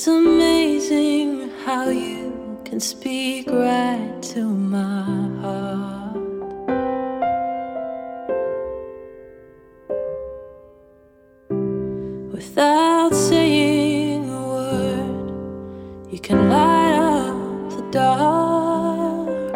It's amazing how you can speak right to my heart. Without saying a word, you can light up the dark.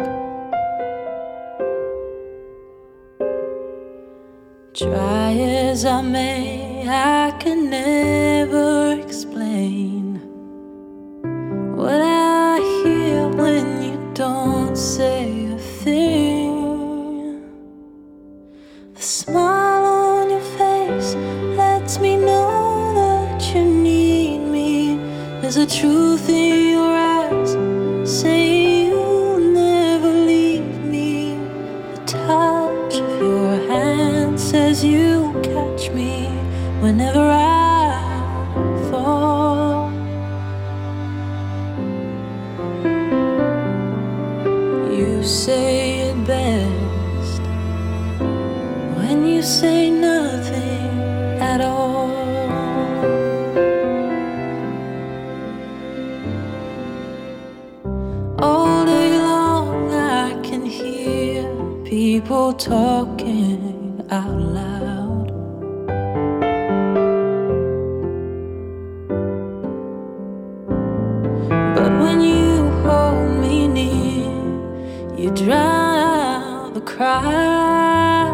Try as I may, I can never explain what I hear when you don't say a thing. The smile on your face lets me know that you need me. There's a truth in your eyes saying you'll never leave me. The touch of your hand says you'll catch me whenever I fall. You say it best when you say nothing at all. All day long I can hear people talking out loud. But when you hold me near, you drown out the crowd.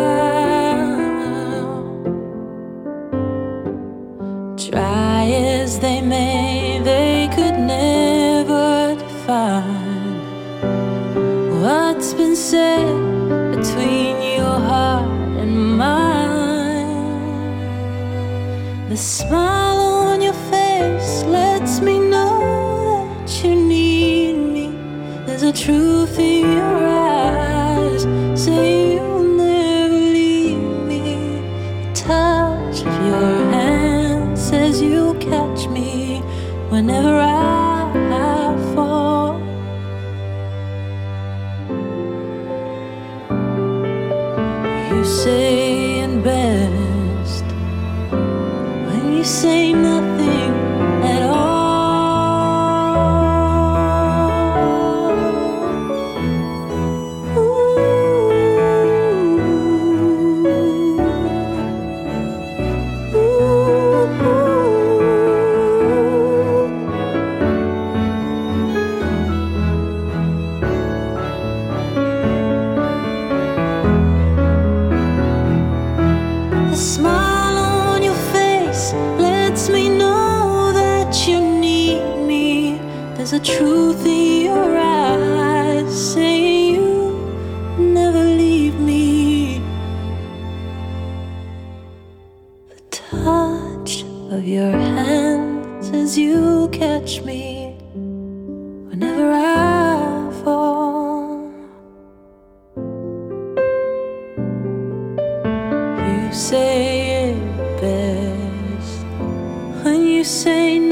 Try as they may, they could never define what's been said between your heart and mine. The smile on your face lets me know that you need me. There's a truth in your eyes saying you'll never leave me. The touch of your hand says you'll catch me whenever I fall. You say it best when you say nothing at all. The smile on your face lets me know that you need me. There's a truth in your eyes saying you never leave me. The touch of your hand says you'll catch me whenever I fall. You say it best when you say